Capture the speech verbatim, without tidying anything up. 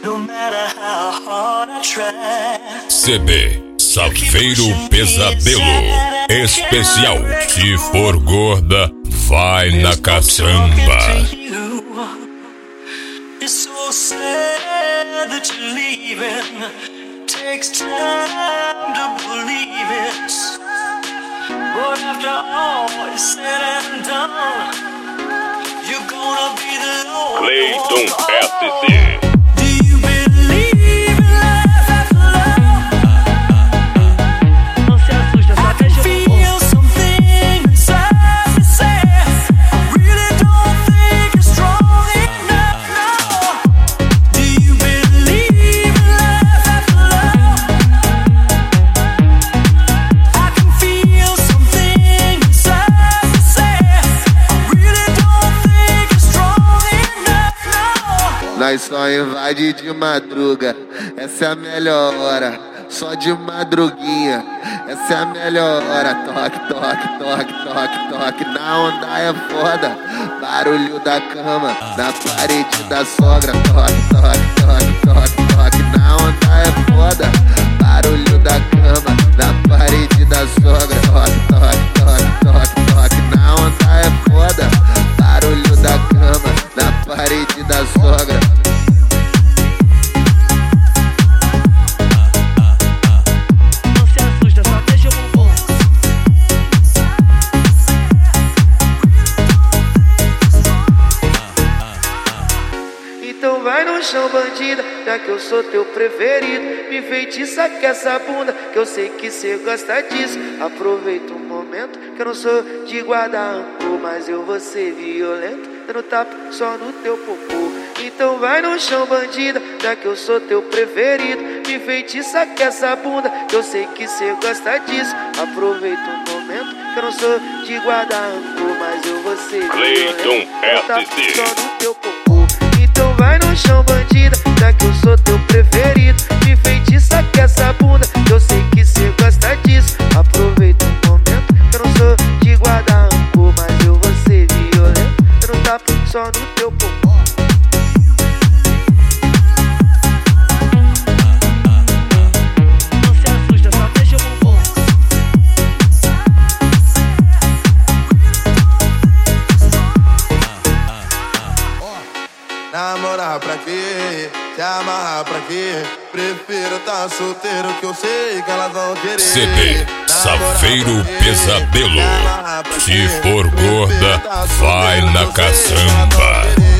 C D Saveiro Pesadelo especial. Se for gorda, vai na caçamba. It's so sad that you're leaving. Takes time to believe it. But after all is said and done, you're gonna be the Lord. Cleiton S C. Do you believe in life after love? Não se assusta, só deixa eu Feel something inside me say I really don't think you're strong enough now. Do you believe in life after love? I can feel something inside me say I really don't think you're strong enough now. Nós só invade de madruga, essa é a melhor hora. Só de madruguinha, essa é a melhor hora. Toque, toque, toque, toque, toque. Na onda é foda, barulho da cama na parede da sogra. Toque, toque, toque, toque, toque. Na onda é foda, barulho da cama na parede da sogra. Toque, toque, toque, toque, toque. Na onda é foda, barulho da cama na parede da sogra. Não se assusta, só deixa eu bumbum. Então vai no chão, bandida, já que eu sou teu preferido. Me feitiça com essa bunda, que eu sei que cê gosta disso. Aproveita o momento, que eu não sou de guardar rancor, mas eu vou ser violento, dando tapa só no teu popô. Então vai no chão, bandida, já que eu sou teu preferido. Me feitiça com essa bunda, que eu sei que cê gosta disso. Aproveita o momento, que eu não sou de guardar rancor, mas eu vou ser Cleiton violento, dando tapa S C. só no teu popô. Então vai no chão, bandida, já que eu sou teu preferido. Me feitiça com essa bunda, que eu sei que cê gosta disso. Aproveita o momento, que eu não sou de guardar rancor, mas eu vou ser violento, dando tapa só no teu popô. Não se assusta, só deixa eu bumbum. Namorar pra quê? Se amarrar pra quê? Prefiro tá solteiro, que eu sei que elas vão querer. C D Saveiro Pesadelo. Se for gorda, vai na caçamba.